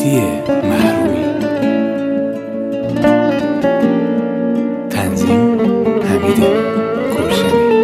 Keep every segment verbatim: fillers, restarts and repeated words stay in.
مهدی محرومی. تنظیم حمید گلشنی.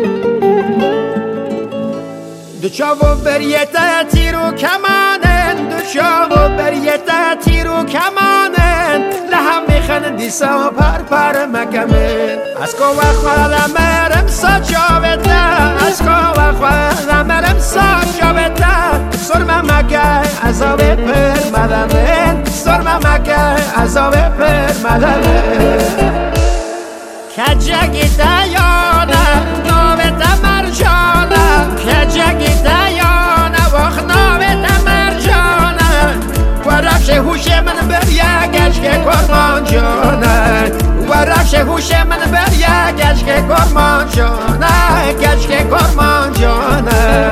دو چاو بریته تیرو کمانن، دو چاو بریته تیرو کمانن، لهم میخن دیسا پر پر مکمن. از کو و خوالا مرم سا جاوتا، از کو و خوالا مرم سا جاوتا. سرم مکه عذاب پر مدمن، سرم مکه عذاب پر مدمن. کجگی دیانا نوبت مرجانا، کجگی دیانا وقت نوبت مرجانا. و رفش هوش من بر یکش که کرمان جانا، و رفش هوش من بر یکش که کرمان جانا، کش که کرمان جانا.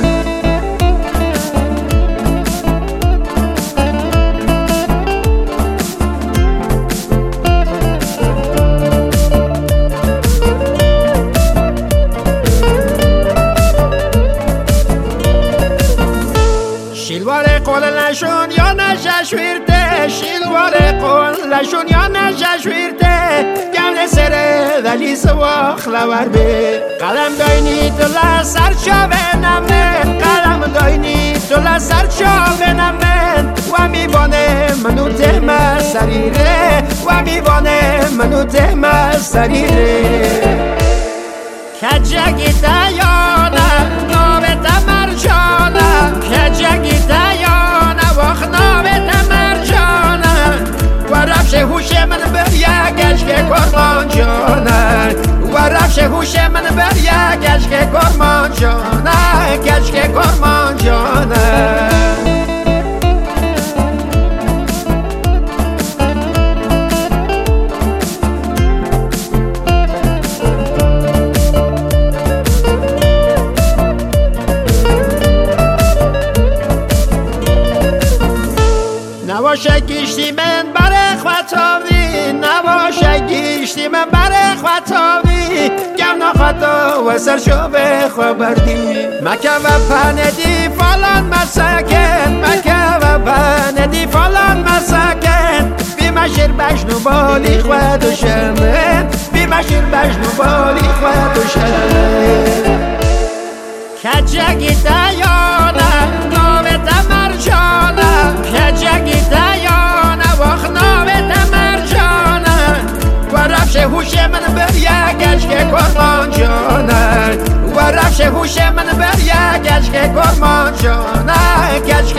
شیلوار قول لشون یا نششویرده، شیلوار قول لشون یا نششویرده. گمل سره ولی سواخ لور به قلم داینی تو لسر چاوه نمن، قلم داینی تو لسر چاوه نمن. و میبانه منو تهمه سریره، و میبانه منو تهمه سریره. کجگی دیانا نوبت مرجانا، کجگی دیانا وقت نوبت مرجانا. و رفش هوش من بر یکش که کرمان جانا، و رفش هوش من بر یکش که کرمان جانا، کش که کرمان جانا. نباشه گیشتی من بره خواتاوی، نباشه گیشتی من بره خواتاوی. گم نخواتا و سرشو به خوابردی. مکه و پندی فلان مساکن، مکه و پندی فلان مساکن. بی مشیر بشنو بالی خواد و شمن، بی مشیر بشنو بالی خواد و شمن. کجگی دیانا نوبت مرجانا، کجگی دیانا وقت نوبت مرجانا. و رفش هوش من بر یکش که کرمان جانا، و رفش هوش من بر یکش که کرمان جانا، کش